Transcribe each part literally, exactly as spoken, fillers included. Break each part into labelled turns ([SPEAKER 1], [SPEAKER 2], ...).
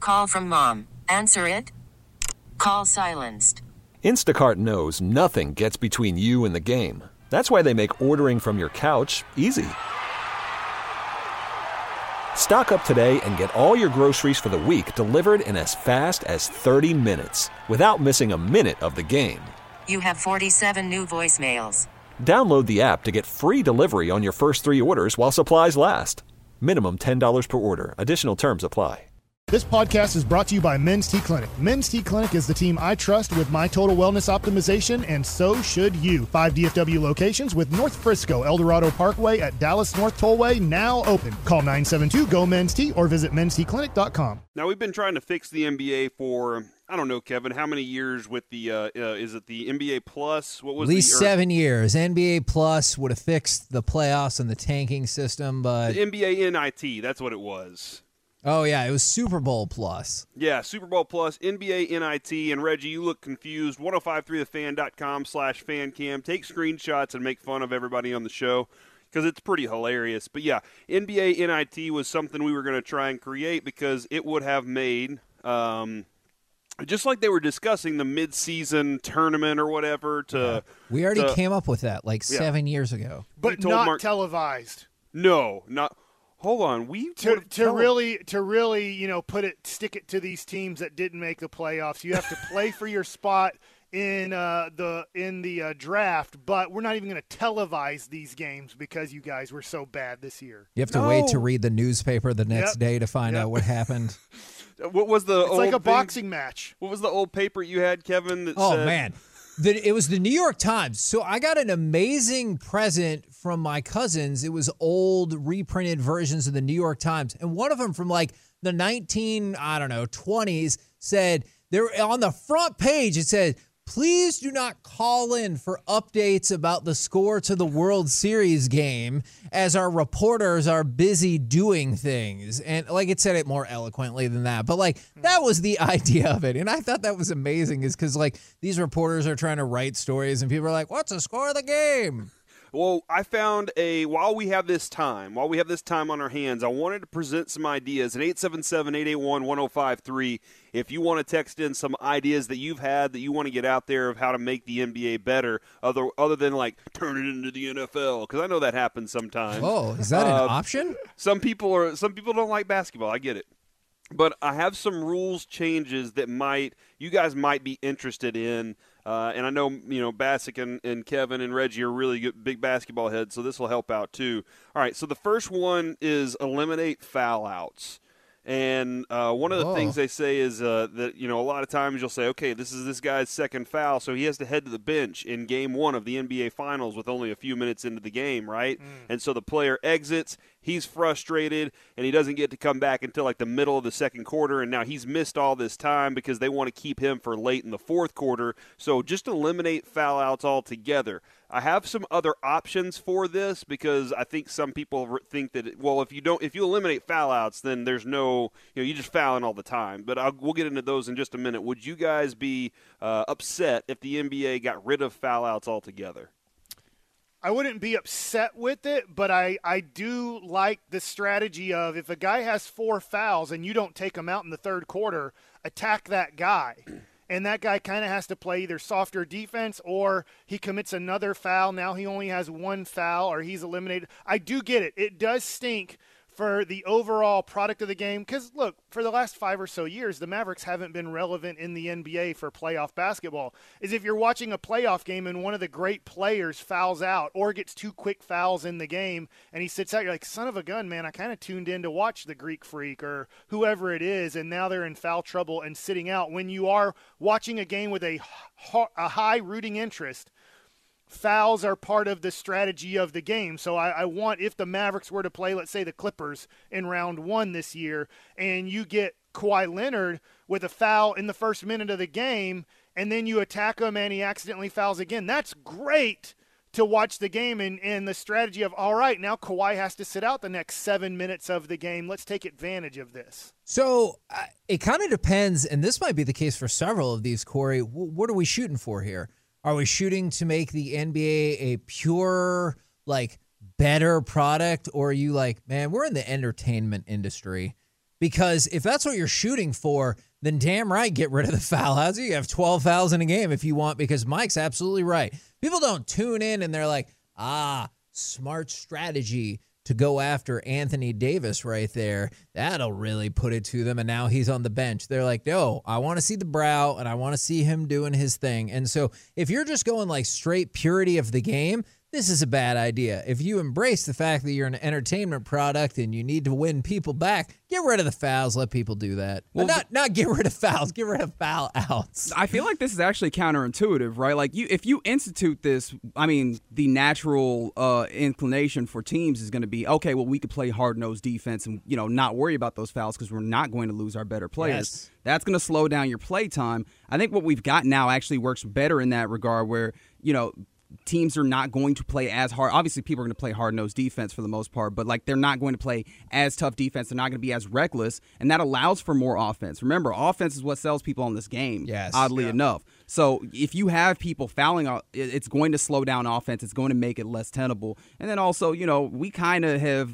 [SPEAKER 1] Call from mom. Answer it. Call silenced.
[SPEAKER 2] Instacart knows nothing gets between you and the game. That's why they make ordering from your couch easy. Stock up today and get all your groceries for the week delivered in as fast as thirty minutes without missing a minute of the game.
[SPEAKER 1] You have forty-seven new voicemails.
[SPEAKER 2] Download the app to get free delivery on your first three orders while supplies last. Minimum ten dollars per order. Additional terms apply.
[SPEAKER 3] This podcast is brought to you by Men's T Clinic. Men's T Clinic is the team I trust with my total wellness optimization, and so should you. Five D F W locations with North Frisco, El Dorado Parkway at Dallas North Tollway now open. Call nine seven two, G O, men's T or visit men's t clinic dot com.
[SPEAKER 4] Now, we've been trying to fix the N B A for, I don't know, Kevin, how many years with the, uh, uh, is it the N B A Plus? What was
[SPEAKER 5] At least
[SPEAKER 4] the,
[SPEAKER 5] seven years. N B A Plus would have fixed the playoffs and the tanking system, but...
[SPEAKER 4] The N B A N I T, that's what it was.
[SPEAKER 5] Oh, yeah, it was Super Bowl Plus.
[SPEAKER 4] Yeah, Super Bowl Plus, N B A N I T, and Reggie, you look confused. ten fifty-three the fan dot com slash fancam. Take screenshots and make fun of everybody on the show because it's pretty hilarious. But yeah, N B A N I T was something we were going to try and create because it would have made, um, just like they were discussing the mid-season tournament or whatever. To
[SPEAKER 5] Yeah. We already
[SPEAKER 4] to,
[SPEAKER 5] came up with that like
[SPEAKER 4] yeah.
[SPEAKER 5] seven years ago.
[SPEAKER 3] But
[SPEAKER 4] told
[SPEAKER 3] not
[SPEAKER 4] Mark-
[SPEAKER 3] televised.
[SPEAKER 4] No, not. Hold on, we
[SPEAKER 3] To, to really, to really, you know, put it, stick it to these teams that didn't make the playoffs. You have to play for your spot in uh, the in the uh, draft, but we're not even going to televise these games because you guys were so bad this year.
[SPEAKER 5] You have to
[SPEAKER 4] No.
[SPEAKER 5] wait to read the newspaper the next
[SPEAKER 3] Yep.
[SPEAKER 5] day to find
[SPEAKER 3] Yep.
[SPEAKER 5] out what happened.
[SPEAKER 4] What was the
[SPEAKER 3] It's
[SPEAKER 4] old
[SPEAKER 3] like a
[SPEAKER 4] thing-
[SPEAKER 3] boxing match.
[SPEAKER 4] What was the old paper you had, Kevin? That
[SPEAKER 5] Oh,
[SPEAKER 4] said,
[SPEAKER 5] man. The, it was the New York Times. So I got an amazing present from my cousins. It was old reprinted versions of the New York Times. And one of them from like the nineteen, I don't know, twenties said, there on the front page, it said, please do not call in for updates about the score to the World Series game as our reporters are busy doing things. And like it said it more eloquently than that. But like that was the idea of it. And I thought that was amazing is because like these reporters are trying to write stories and people are like, what's the score of the game?
[SPEAKER 4] Well, I found a, while we have this time, while we have this time on our hands, I wanted to present some ideas. At eight seven seven, eight eight one, one oh five three, if you want to text in some ideas that you've had that you want to get out there of how to make the N B A better, other other than like turn it into the N F L, because I know that happens sometimes.
[SPEAKER 5] Oh, is that an
[SPEAKER 4] Uh,
[SPEAKER 5] option?
[SPEAKER 4] Some people are, some people don't like basketball. I get it. But I have some rules changes that might, you guys might be interested in. Uh, and I know, you know, Bassick and, and Kevin and Reggie are really good, big basketball heads, so this will help out too. All right, so the first one is eliminate foul outs. And uh, one of the
[SPEAKER 5] Oh.
[SPEAKER 4] things they say is uh, that, you know, a lot of times you'll say, okay, this is this guy's second foul, so he has to head to the bench in game one of the N B A Finals with only a few minutes into the game, right? Mm. And so the player exits, he's frustrated, and he doesn't get to come back until like the middle of the second quarter, and now he's missed all this time because they want to keep him for late in the fourth quarter. So just eliminate foul outs altogether. I have some other options for this because I think some people think that, well, if you don't, if you eliminate foul outs, then there's no, you know, you're just fouling all the time. But I'll, we'll get into those in just a minute. Would you guys be uh, upset if the N B A got rid of foul outs altogether?
[SPEAKER 3] I wouldn't be upset with it, but I, I do like the strategy of if a guy has four fouls and you don't take him out in the third quarter, attack that guy. And that guy kind of has to play either softer defense or he commits another foul. Now he only has one foul or he's eliminated. I do get it. It does stink for the overall product of the game because, look, for the last five or so years, the Mavericks haven't been relevant in the N B A for playoff basketball. Is if you're watching a playoff game and one of the great players fouls out or gets two quick fouls in the game and he sits out, you're like, son of a gun, man, I kind of tuned in to watch the Greek Freak or whoever it is, and now they're in foul trouble and sitting out. When you are watching a game with a, a high rooting interest, fouls are part of the strategy of the game. So I, I want, if the Mavericks were to play, let's say the Clippers in round one this year, and you get Kawhi Leonard with a foul in the first minute of the game, and then you attack him and he accidentally fouls again, that's great to watch the game and, and the strategy of, all right, now Kawhi has to sit out the next seven minutes of the game. Let's take advantage of this.
[SPEAKER 5] So uh, it kind of depends, and this might be the case for several of these, Corey. W- what are we shooting for here? Are we shooting to make the N B A a pure, like, better product? Or are you like, man, we're in the entertainment industry. Because if that's what you're shooting for, then damn right, get rid of the foul house. You have twelve fouls in a game if you want, because Mike's absolutely right. People don't tune in and they're like, ah, smart strategy to go after Anthony Davis right there. That'll really put it to them, and now he's on the bench. They're like, no, I want to see the brow, and I want to see him doing his thing. And so if you're just going like straight purity of the game, this is a bad idea. If you embrace the fact that you're an entertainment product and you need to win people back, get rid of the fouls. Let people do that. Well, not not get rid of fouls. Get rid of foul outs.
[SPEAKER 6] I feel like this is actually counterintuitive, right? Like, you, if you institute this, I mean, the natural uh, inclination for teams is going to be, okay, well, we could play hard-nosed defense and, you know, not worry about those fouls because we're not going to lose our better players.
[SPEAKER 5] Yes.
[SPEAKER 6] That's going to slow down your play time. I think what we've got now actually works better in that regard where, you know, teams are not going to play as hard. Obviously, people are going to play hard-nosed defense for the most part, but like they're not going to play as tough defense. They're not going to be as reckless, and that allows for more offense. Remember, offense is what sells people on this game,
[SPEAKER 5] yes,
[SPEAKER 6] oddly
[SPEAKER 3] yeah.
[SPEAKER 6] enough. So if you have people fouling, it's going to slow down offense. It's going to make it less tenable. And then also, you know, we kind of have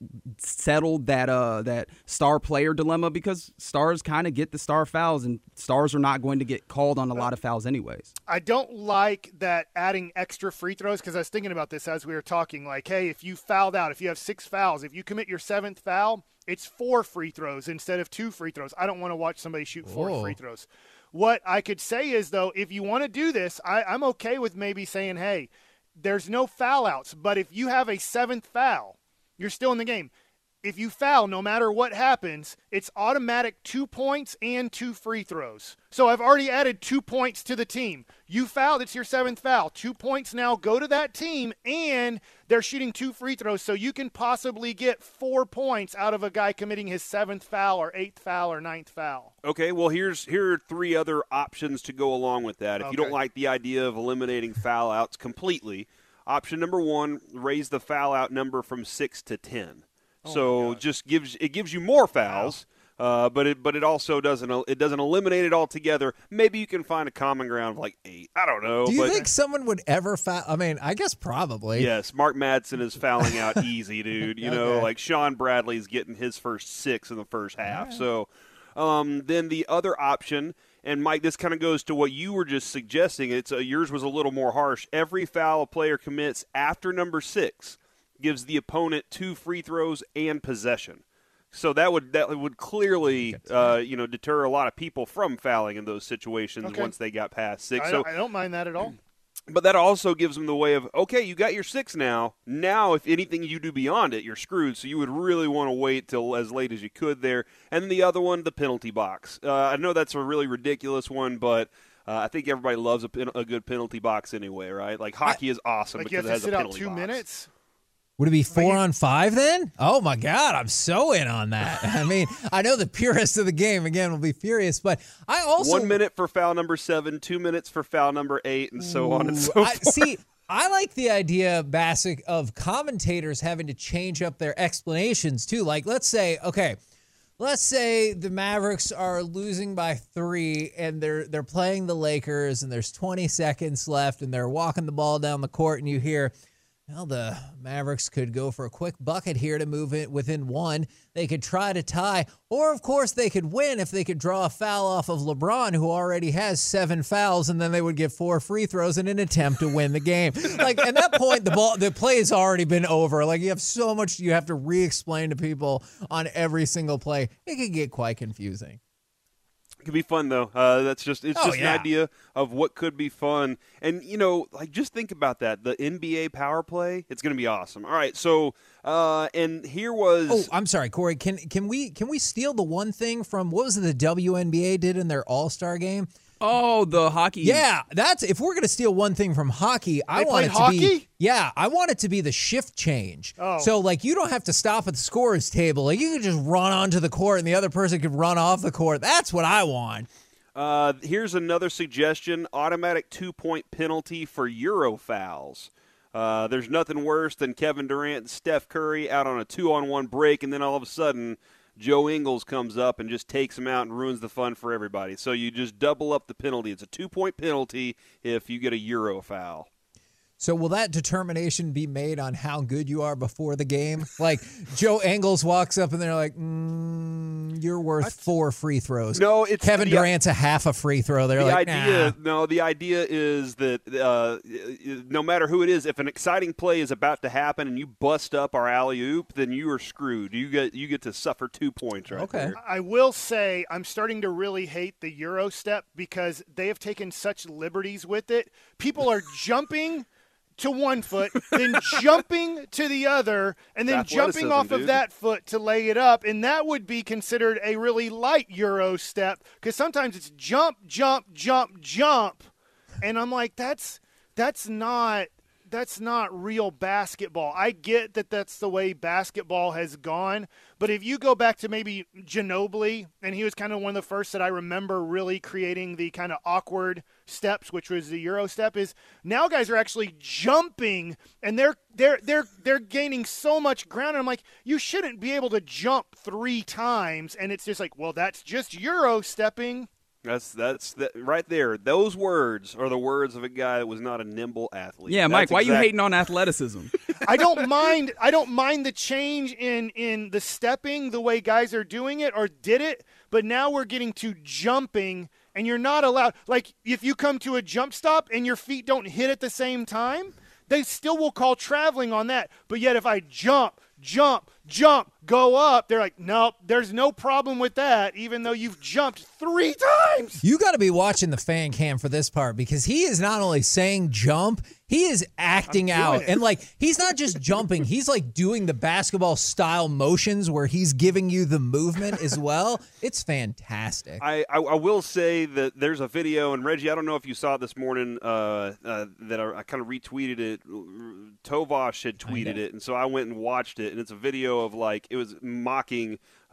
[SPEAKER 6] settled that uh, that star player dilemma because stars kind of get the star fouls, and stars are not going to get called on a lot of fouls anyways.
[SPEAKER 3] I don't like that adding extra free throws because I was thinking about this as we were talking. Like, hey, if you fouled out, if you have six fouls, if you commit your seventh foul, it's four free throws instead of two free throws. I don't want to watch somebody shoot four
[SPEAKER 5] Whoa.
[SPEAKER 3] free throws. What I could say is, though, if you want to do this, I, I'm okay with maybe saying, hey, there's no foul outs, but if you have a seventh foul, you're still in the game. If you foul, no matter what happens, it's automatic two points and two free throws. So I've already added two points to the team. You fouled, it's your seventh foul. Two points now go to that team, and they're shooting two free throws, so you can possibly get four points out of a guy committing his seventh foul or eighth foul or ninth foul.
[SPEAKER 4] Okay, well, here's here are three other options to go along with that. If
[SPEAKER 3] Okay.
[SPEAKER 4] you don't like the idea of eliminating foul outs completely, option number one, raise the foul out number from six to ten.
[SPEAKER 3] Oh
[SPEAKER 4] so just gives it gives you more fouls, uh, but it but it also doesn't it doesn't eliminate it altogether. Maybe you can find a common ground of like eight. I don't know.
[SPEAKER 5] Do you
[SPEAKER 4] but
[SPEAKER 5] think someone would ever foul? I mean, I guess probably.
[SPEAKER 4] yes, Mark Madsen is fouling out easy, dude. You know,
[SPEAKER 5] Okay.
[SPEAKER 4] like Sean Bradley's getting his first six in the first half. So um, then the other option. And, Mike, this kind of goes to what you were just suggesting. It's a, yours was a little more harsh. Every foul a player commits after number six gives the opponent two free throws and possession. So that would that would clearly uh, you know deter a lot of people from fouling in those situations
[SPEAKER 3] Okay.
[SPEAKER 4] once they got past six.
[SPEAKER 3] I,
[SPEAKER 4] so,
[SPEAKER 3] I don't mind that at all.
[SPEAKER 4] but that also gives them the way of, okay, you got your six now. Now, if anything you do beyond it, you're screwed. So you would really want to wait till as late as you could there. And then the other one, the penalty box. Uh, I know that's a really ridiculous one, but uh, I think everybody loves a, pen- a good penalty box anyway, right? Like hockey is awesome
[SPEAKER 3] Like you
[SPEAKER 4] because
[SPEAKER 3] have
[SPEAKER 4] it
[SPEAKER 3] to
[SPEAKER 4] has a
[SPEAKER 3] sit out
[SPEAKER 4] penalty
[SPEAKER 3] two
[SPEAKER 4] box.
[SPEAKER 3] minutes?
[SPEAKER 5] Would it be four
[SPEAKER 3] you-
[SPEAKER 5] on five then? Oh my God, I'm so in on that. I mean, I know the purists of the game again will be furious, but I also
[SPEAKER 4] One minute for foul number seven, two minutes for foul number eight, and so on and
[SPEAKER 5] Ooh,
[SPEAKER 4] so
[SPEAKER 5] I,
[SPEAKER 4] forth.
[SPEAKER 5] see, I like the idea, Bassick, of commentators having to change up their explanations too. Like, let's say, okay, let's say the Mavericks are losing by three, and they're they're playing the Lakers, and there's twenty seconds left, and they're walking the ball down the court, and you hear, well, the Mavericks could go for a quick bucket here to move it within one. They could try to tie, or, of course, they could win if they could draw a foul off of LeBron, who already has seven fouls, and then they would get four free throws in an attempt to win the game. Like, at that point, the ball, the play has already been over. Like, you have so much you have to re-explain to people on every single play. It can get quite confusing.
[SPEAKER 4] It could be fun though. Uh, that's just it's
[SPEAKER 5] Oh,
[SPEAKER 4] just
[SPEAKER 5] yeah.
[SPEAKER 4] an idea of what could be fun, and you know, like just think about that. The N B A power play, it's going to be awesome. All right, so uh, and here was
[SPEAKER 5] Oh, I'm sorry, Corey. Can can we can we steal the one thing from what was it the W N B A did in their All-Star game?
[SPEAKER 6] Oh, the hockey.
[SPEAKER 5] Yeah, that's if we're gonna steal one thing from hockey, I
[SPEAKER 3] They
[SPEAKER 5] want it
[SPEAKER 3] played
[SPEAKER 5] to be
[SPEAKER 3] hockey?
[SPEAKER 5] yeah, I want it to be the shift change.
[SPEAKER 3] Oh.
[SPEAKER 5] So like you don't have to stop at the scorer's table. Like you can just run onto the court and the other person could run off the court. That's what I want.
[SPEAKER 4] Uh, here's another suggestion: automatic two-point penalty for Euro fouls. Uh, there's nothing worse than Kevin Durant and Steph Curry out on a two-on-one break, and then all of a sudden Joe Ingles comes up and just takes him out and ruins the fun for everybody. So you just double up the penalty. It's a two-point penalty if you get a Euro foul.
[SPEAKER 5] So will that determination be made on how good you are before the game? Like Joe Ingles walks up and they're like, mm, "You're worth four free throws."
[SPEAKER 4] No, it's
[SPEAKER 5] Kevin
[SPEAKER 4] the,
[SPEAKER 5] Durant's a half a free throw. They're
[SPEAKER 4] the
[SPEAKER 5] like,
[SPEAKER 4] idea.
[SPEAKER 5] nah.
[SPEAKER 4] No, the idea is that uh, no matter who it is, if an exciting play is about to happen and you bust up our alley oop, then you are screwed. You get you get to suffer two points right
[SPEAKER 5] Okay.
[SPEAKER 4] there.
[SPEAKER 3] I will say I'm starting to really hate the Euro step because they have taken such liberties with it. People are jumping to one foot, then jumping to the other, and then jumping off
[SPEAKER 4] dude.
[SPEAKER 3] of that foot to lay it up. And that would be considered a really light Euro step because sometimes it's jump, jump, jump, jump. And I'm like, that's that's not that's not real basketball. I get that that's the way basketball has gone, but if you go back to maybe Ginobili, and he was kind of one of the first that I remember really creating the kind of awkward steps, which was the Euro step, is now guys are actually jumping and they're they're they're they're gaining so much ground. And I'm like, you shouldn't be able to jump three times, and it's just like, well, that's just Euro stepping.
[SPEAKER 4] That's that's that right there. Those words are the words of a guy that was not a nimble athlete.
[SPEAKER 6] Yeah, Mike,
[SPEAKER 4] That's
[SPEAKER 6] why are you
[SPEAKER 4] exact-
[SPEAKER 6] hating on athleticism?
[SPEAKER 3] I don't mind. I don't mind the change in in the stepping, the way guys are doing it or did it. But now we're getting to jumping, and you're not allowed. Like if you come to a jump stop and your feet don't hit at the same time, they still will call traveling on that. But yet if I jump, jump, jump, go up, they're like, nope, there's no problem with that, even though you've jumped three times.
[SPEAKER 5] You got to be watching the fan cam for this part because he is not only saying jump, he is acting out.
[SPEAKER 3] it.
[SPEAKER 5] And, like, he's not just jumping. He's, like, doing the basketball-style motions where he's giving you the movement as well. It's fantastic.
[SPEAKER 4] I, I, I will say that there's a video, and Reggie, I don't know if you saw it this morning, uh, uh, that I, I kind of retweeted it. Tovash had tweeted it, and so I went and watched it, and it's a video of, like, it was mocking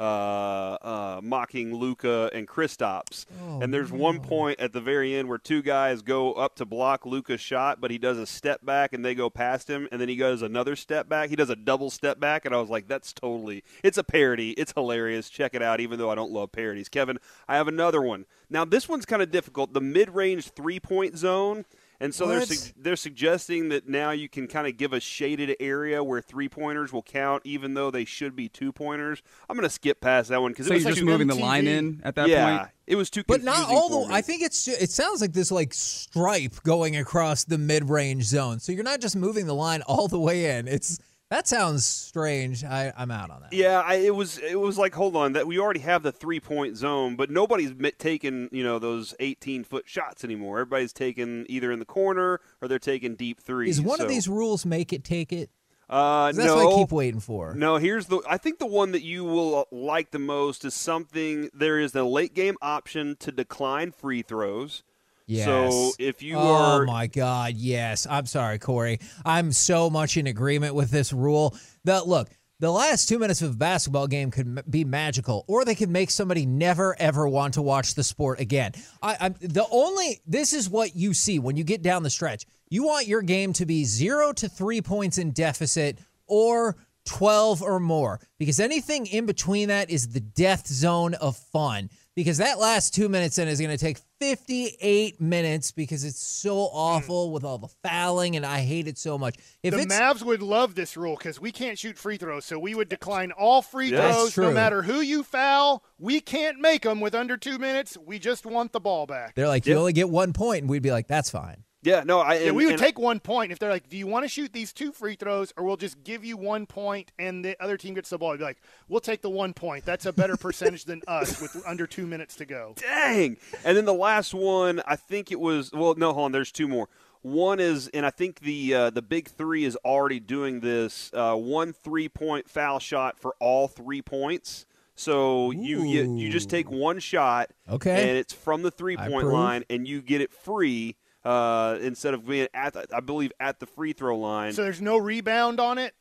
[SPEAKER 4] uh, uh, mocking Luka and Kristaps.
[SPEAKER 5] Oh,
[SPEAKER 4] and there's
[SPEAKER 5] no.
[SPEAKER 4] one point at the very end where two guys go up to block Luka's shot, but he does a step back, and they go past him, and then he goes another step back. He does a double step back, and I was like, that's totally – it's a parody. It's hilarious. Check it out, even though I don't love parodies. Kevin, I have another one. Now, this one's kind of difficult. The mid-range three-point zone – and so they're,
[SPEAKER 5] What?
[SPEAKER 4] su- they're suggesting that now you can kind of give a shaded area where three-pointers will count even though they should be two-pointers. I'm going to skip past that one because
[SPEAKER 6] So
[SPEAKER 4] it was
[SPEAKER 6] you're just
[SPEAKER 4] too,
[SPEAKER 6] moving the
[SPEAKER 3] M T V.
[SPEAKER 6] line in at that
[SPEAKER 4] yeah,
[SPEAKER 6] point?
[SPEAKER 4] it was too
[SPEAKER 5] But
[SPEAKER 4] confusing
[SPEAKER 5] not all
[SPEAKER 4] for
[SPEAKER 5] the.
[SPEAKER 4] me.
[SPEAKER 5] I think it's. It sounds like this like stripe going across the mid-range zone. So you're not just moving the line all the way in. It's that sounds strange. I, I'm out on that.
[SPEAKER 4] Yeah, I, it was. It was like, hold on, that we already have the three-point zone, but nobody's mi- taking you know those eighteen-foot shots anymore. Everybody's taking either in the corner or they're taking deep threes.
[SPEAKER 5] Is one
[SPEAKER 4] so,
[SPEAKER 5] of these rules make it take it?
[SPEAKER 4] Uh,
[SPEAKER 5] 'Cause that's
[SPEAKER 4] no,
[SPEAKER 5] what I keep waiting for.
[SPEAKER 4] No, here's the. I think the one that you will like the most is something. There is a late game option to decline free throws.
[SPEAKER 5] Yes.
[SPEAKER 4] So if you
[SPEAKER 5] oh
[SPEAKER 4] are,
[SPEAKER 5] my God, yes. I'm sorry, Corey. I'm so much in agreement with this rule. That look, the last two minutes of a basketball game could m- be magical, or they could make somebody never ever want to watch the sport again. I, I'm the only. This is what you see when you get down the stretch. You want your game to be zero to three points in deficit, or twelve or more, because anything in between that is the death zone of fun. Because that last two minutes in is going to take fifty-eight minutes because it's so awful with all the fouling, and I hate it so much. If
[SPEAKER 3] The
[SPEAKER 5] it's
[SPEAKER 3] Mavs would love this rule because we can't shoot free throws, so we would decline all free
[SPEAKER 4] Yeah. That's
[SPEAKER 3] throws no
[SPEAKER 5] true.
[SPEAKER 3] matter who you foul. We can't make them with under two minutes. We just want the ball back.
[SPEAKER 5] they're like, you
[SPEAKER 4] Yep.
[SPEAKER 5] only get one point, and we'd be like, that's fine.
[SPEAKER 4] yeah, no, I.
[SPEAKER 3] Yeah,
[SPEAKER 4] and,
[SPEAKER 3] we would
[SPEAKER 4] and-
[SPEAKER 3] take one point if they're like, do you want to shoot these two free throws or we'll just give you one point and the other team gets the ball? You'd be like, we'll take the one point. That's a better percentage than us with under two minutes to go.
[SPEAKER 4] Dang. And then the last one, I think it was. Well, no, hold on. There's two more. One is, and I think the uh, the big three is already doing this. Uh, one three point foul shot for all three points. So you, you you just take one shot,
[SPEAKER 5] Okay.
[SPEAKER 4] and it's from the three
[SPEAKER 5] I
[SPEAKER 4] point
[SPEAKER 5] approve.
[SPEAKER 4] line, and you get it free uh, instead of being at, the, I believe, at the free throw line.
[SPEAKER 3] So there's no rebound on it?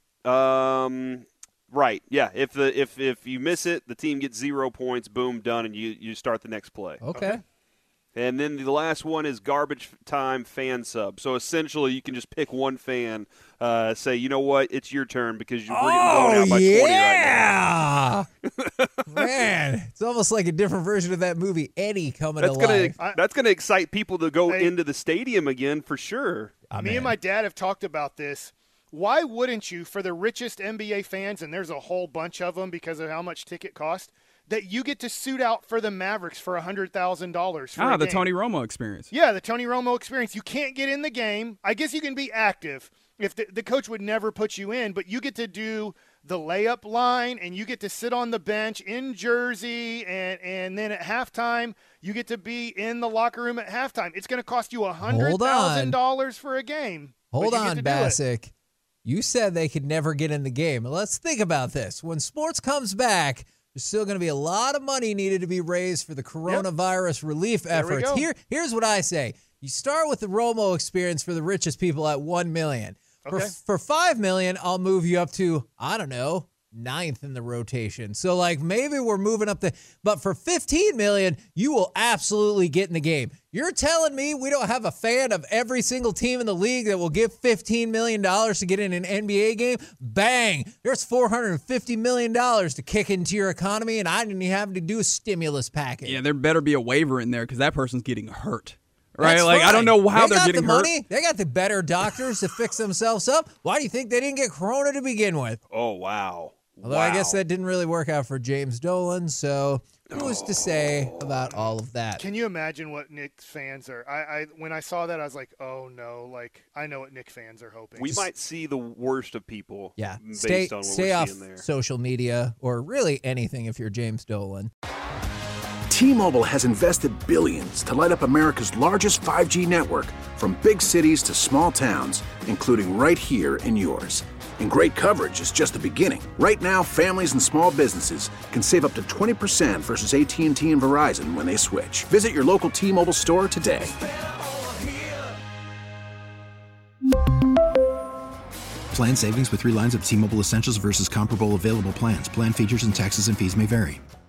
[SPEAKER 4] Um, right, yeah. If the if if you miss it, the team gets zero points. Boom, done, and you you start the next play.
[SPEAKER 5] Okay.
[SPEAKER 4] And then the last one is garbage time fan sub. So essentially, you can just pick one fan, uh, say, you know what, it's your turn because you're bringing going out by twenty right now.
[SPEAKER 5] yeah. Man, it's almost like a different version of that movie, Eddie, coming
[SPEAKER 4] That's
[SPEAKER 5] to
[SPEAKER 4] gonna
[SPEAKER 5] life.
[SPEAKER 3] I-
[SPEAKER 4] that's gonna excite people to go
[SPEAKER 3] Hey.
[SPEAKER 4] into the stadium again for sure.
[SPEAKER 5] I'm
[SPEAKER 3] Me
[SPEAKER 5] in.
[SPEAKER 3] and my dad have talked about this. Why wouldn't you, for the richest N B A fans, and there's a whole bunch of them because of how much ticket cost, that you get to suit out for the Mavericks for one hundred thousand dollars for
[SPEAKER 6] Ah,
[SPEAKER 3] a
[SPEAKER 6] the
[SPEAKER 3] game?
[SPEAKER 6] Tony Romo experience.
[SPEAKER 3] Yeah, the Tony Romo experience. You can't get in the game. I guess you can be active. If the, the coach would never put you in, but you get to do the layup line, and you get to sit on the bench in Jersey, and, and then at halftime, you get to be in the locker room at halftime. It's going to cost you one hundred thousand dollars for a game.
[SPEAKER 5] Hold
[SPEAKER 3] but you get
[SPEAKER 5] on,
[SPEAKER 3] to do it.
[SPEAKER 5] Bassick. You said they could never get in the game. Let's think about this. When sports comes back, there's still going to be a lot of money needed to be raised for the coronavirus relief
[SPEAKER 3] There we
[SPEAKER 5] efforts.
[SPEAKER 3] go.
[SPEAKER 5] Here, here's what I say. You start with the Romo experience for the richest people at one million dollars.
[SPEAKER 3] Okay.
[SPEAKER 5] For, for five million dollars, I'll move you up to, I don't know, ninth in the rotation. So, like, maybe we're moving up the – but for fifteen million dollars, you will absolutely get in the game. You're telling me we don't have a fan of every single team in the league that will give fifteen million dollars to get in an N B A game? Bang! There's four hundred fifty million dollars to kick into your economy, and I didn't even have to do a stimulus package.
[SPEAKER 6] Yeah, there better be a waiver in there because that person's getting hurt. Right?
[SPEAKER 5] That's
[SPEAKER 6] like, I don't
[SPEAKER 5] fine.
[SPEAKER 6] know how
[SPEAKER 5] they
[SPEAKER 6] they're
[SPEAKER 5] got
[SPEAKER 6] getting
[SPEAKER 5] the
[SPEAKER 6] hurt.
[SPEAKER 5] money. They got the better doctors to fix themselves up. Why do you think they didn't get corona to begin with?
[SPEAKER 4] Oh, wow.
[SPEAKER 5] Although
[SPEAKER 4] wow.
[SPEAKER 5] I guess that didn't really work out for James Dolan, so who's to say about all of that?
[SPEAKER 3] Can you imagine what Knicks fans are? I, I when I saw that, I was like, oh, no. Like, I know what Knicks fans are hoping.
[SPEAKER 4] We might see the worst of people
[SPEAKER 5] Yeah,
[SPEAKER 4] based
[SPEAKER 5] stay
[SPEAKER 4] on what
[SPEAKER 5] stay
[SPEAKER 4] we're
[SPEAKER 5] off
[SPEAKER 4] seeing there.
[SPEAKER 5] social media or really anything if you're James Dolan.
[SPEAKER 7] T-Mobile has invested billions to light up America's largest five G network, from big cities to small towns, including right here in yours. And great coverage is just the beginning. Right now, families and small businesses can save up to twenty percent versus A T and T and Verizon when they switch. Visit your local T-Mobile store today.
[SPEAKER 8] Plan savings with three lines of T-Mobile Essentials versus comparable available plans. Plan features and taxes and fees may vary.